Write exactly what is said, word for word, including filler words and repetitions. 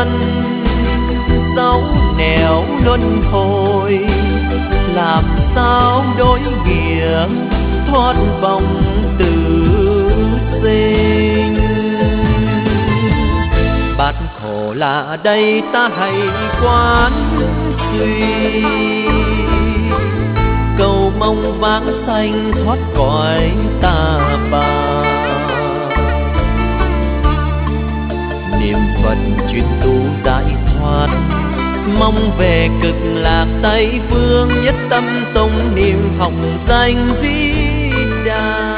gian dấu nẻo luân hồi, làm sao đối nghĩa thoát vòng tử sinh. Bát khổ là đây ta hãy quán suy, cầu mong vãng sanh thoát cõi ta bà. Niệm Phật chuyên tu giải thoát, mong về cực lạc Tây phương, nhất tâm tụng niệm hồng danh Di Đà.